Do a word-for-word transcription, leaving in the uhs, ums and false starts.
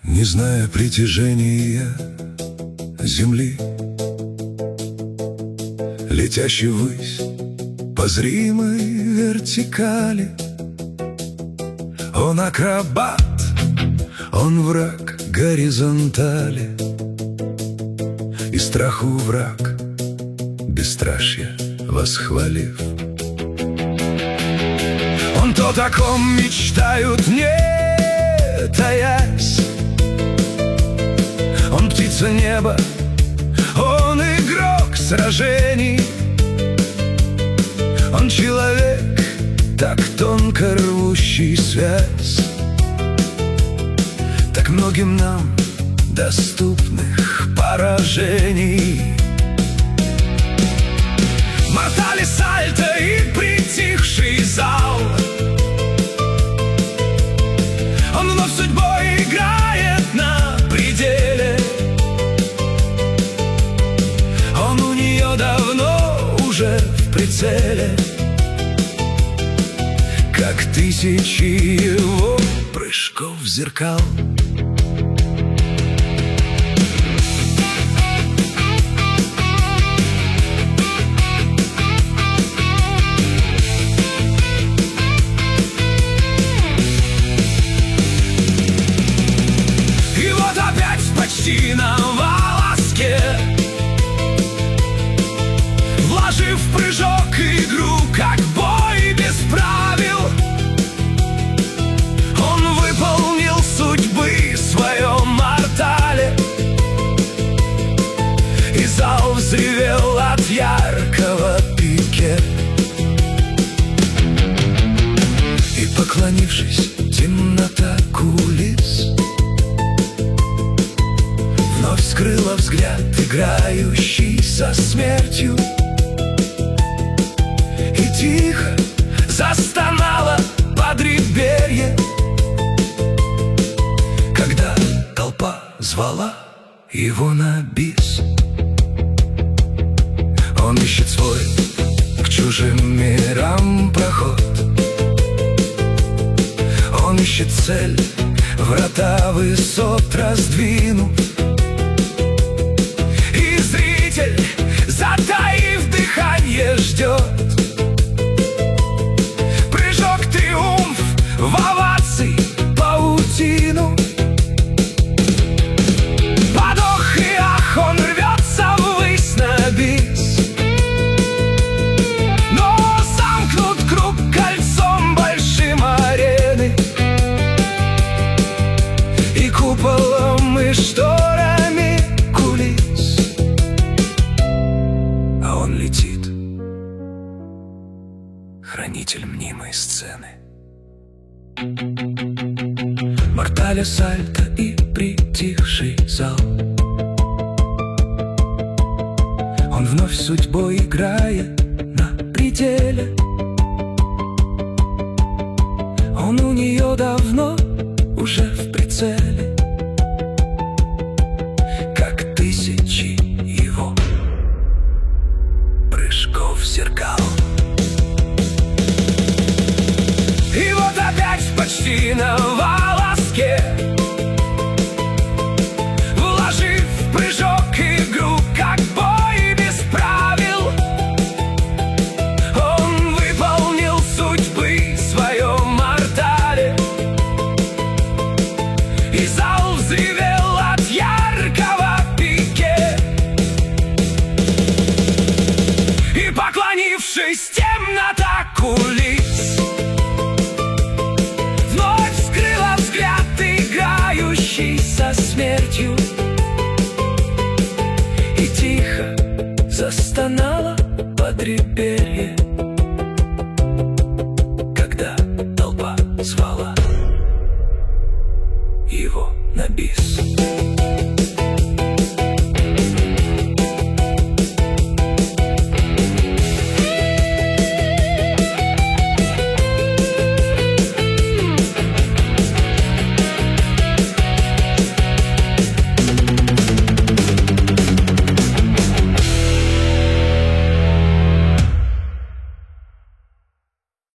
Не зная притяжения земли, летящий ввысь по зримой вертикали. Он акробат, он враг горизонтали, и страху враг, бесстрашье восхвалив. Он то, о ком мечтают, не таясь. Он птица неба, он игрок сражений. Он человек, так тонко рвущий связь, так многим нам доступных поражений. Мортали, сальто и притихший зал. Он вновь судьбой играет на пределе. Он у нее давно уже в прицеле, как тысячи его прыжков зеркал. И вот опять почти на волоске, вложив в прыжок игру, как бой без правил, он выполнил судьбы в своем мортале. И зал взревел от яркого пике. И, поклонившись, темнота кулис вновь скрыла взгляд, играющий со смертью. И тихо застонала подреберье, когда толпа звала его на бис. Он ищет свой к чужим мирам проход. Он ищет цель, врата высот раздвинув. И зритель, затаив дыхание, ждет прыжок, триумф в оваций паутину. Подох и ах, он рвется ввысь на бис, но замкнут круг кольцом большим арены и куполом, и шторами кулис. А он летит, хранитель мнимой сцены. Мортали, сальто и притихший зал. Он вновь судьбой играет на пределе. Он у нее давно уже в прицеле, как тысячи его прыжков зеркал. И вот опять почти на волоске, вложив в прыжок игру, как бой без правил, он выполнил судьбы в своем мортале. И зал взревел